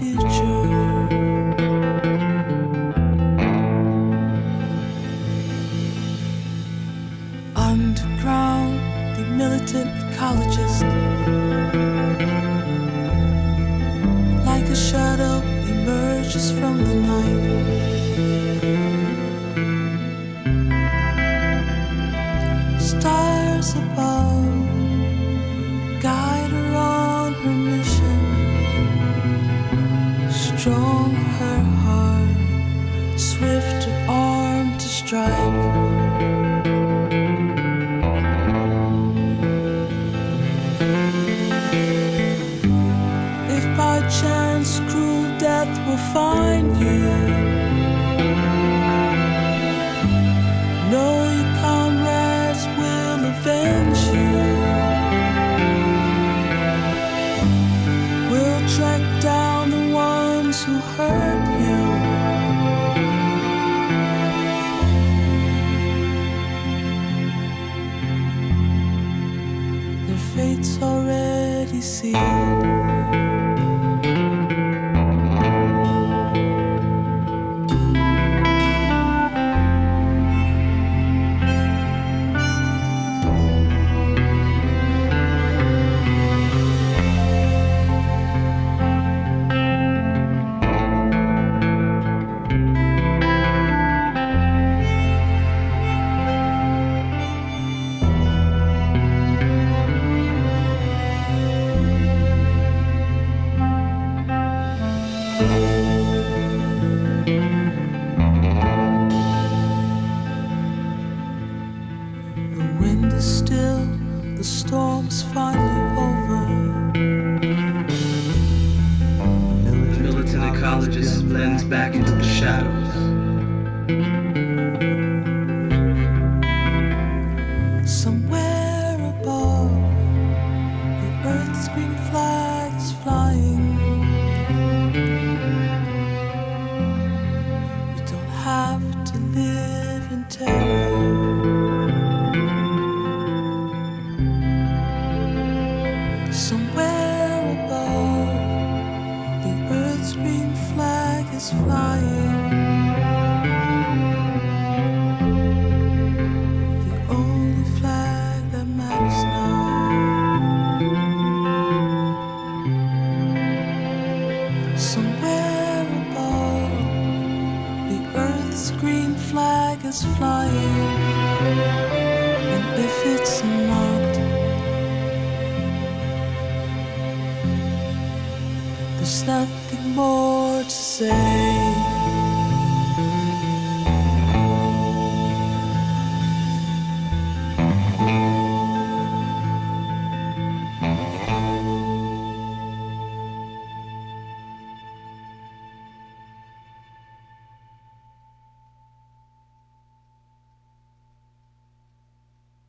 future. Underground, the militant ecologist, like a shadow emerges from the night. Stars above guide her on her mission. Strong her heart, swift her arm to strike. If by chance cruel death will find you, know your comrades will avenge you. We'll track down the ones who hurt you. Their fate's already sealed. The wind is still, the storm's finally over. The militant ecologist blends back into the shadows. Somewhere above, the earth's green flag is flying. We don't have to live in terror. Somewhere above, the earth's green flag is flying. The only flag that matters now. Somewhere above, the earth's green flag is flying. And if it's not, there's nothing more to say.